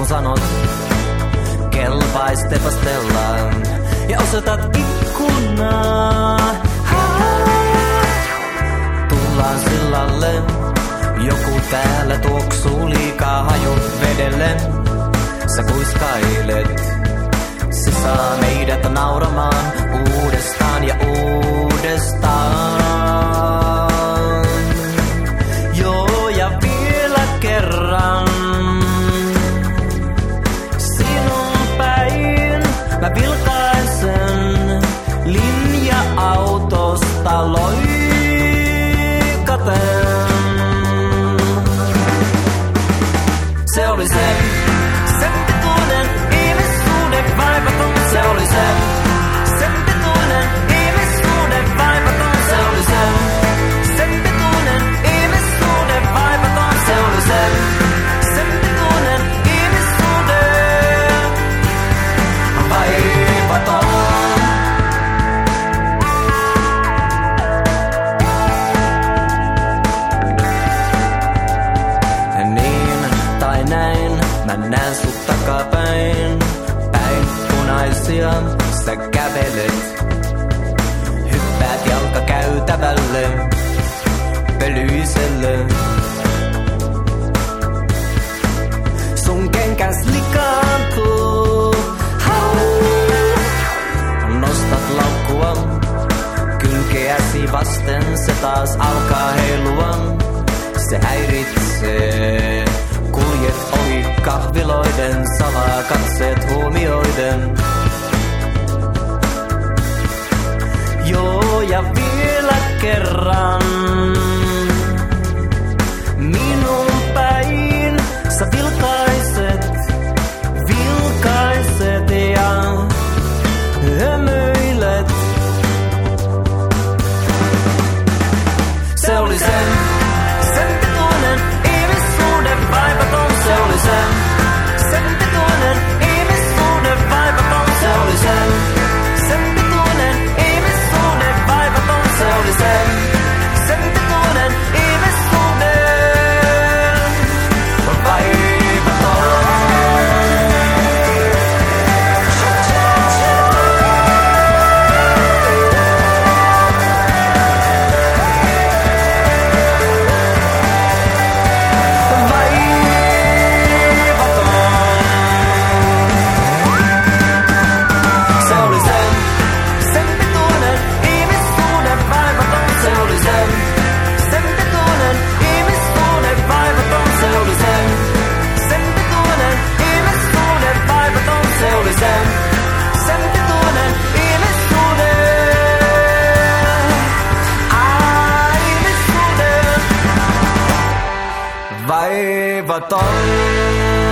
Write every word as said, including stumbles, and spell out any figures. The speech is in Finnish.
kun sanot, kelpais tepastellaan ja osoitat ikkunaa. Tullaan sillalle, joku täällä tuoksuu liikaa hajun vedelle. Sä kuiskailet, se saa meidät nauramaan uudestaan ja uudestaan. Joo ja vielä kerran. Sinun päin mä vilkaisen linja-autosta loikaten. Se oli se, sen pituinen ihmissuhde vaivaton. Se oli se, sen pituinen ihmissuhde vaivaton. Se oli se, sen pituinen ihmissuhde vaivaton. Se oli se, sen pituinen ihmissuhde vaivaton. Mä näen sut takapäin, päin punaisia sä kävelet. Hyppäät jalkakäytävälle, pölyiselle. Sun kenkäs likaantuu, nostat laukkua, kylkeäsi vasten se taas alkaa heilua. Se häiritsee. Kuljet ohi kahviloiden, salaa katseet huomioiden. Joo ja vielä kerran. Minun päin sä vilkaiset, vilkaiset ja hymyilet. Se oli sen, sen pituinen ihmissuhde vaivaton. Se oli sen, sen pituinen ihmissuhde vaivaton. Se oli sen, sen pituinen ihmissuhde vaivaton. Se oli sen, sen pituinen ihmissuhde vaivaton. Vaivaton.